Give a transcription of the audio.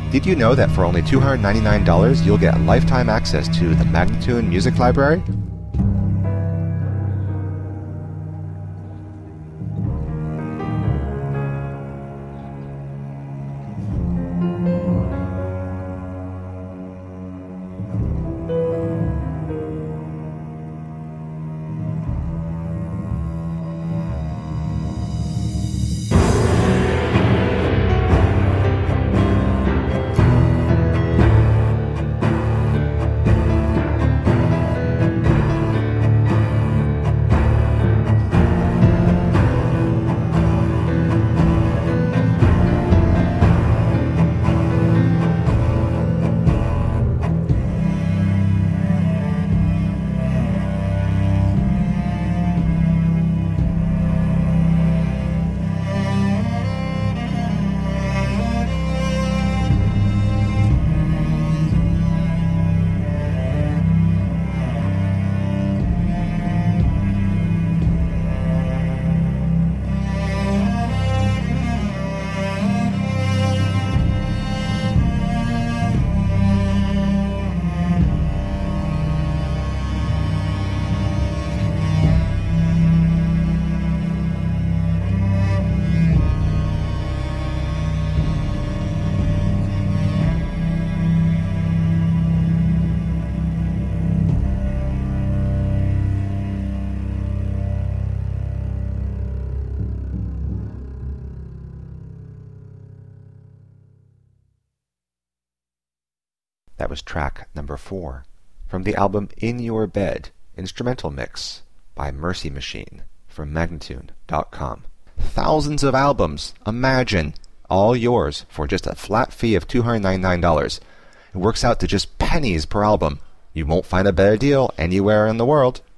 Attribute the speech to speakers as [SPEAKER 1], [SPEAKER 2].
[SPEAKER 1] Did you know that for only $299 you'll get lifetime access to the Magnatune Music Library? That was track number 4 from the album In Your Bed, instrumental mix by Mercy Machine from Magnatune.com. Thousands of albums, imagine, all yours for just a flat fee of $299. It works out to just pennies per album. You won't find a better deal anywhere in the world.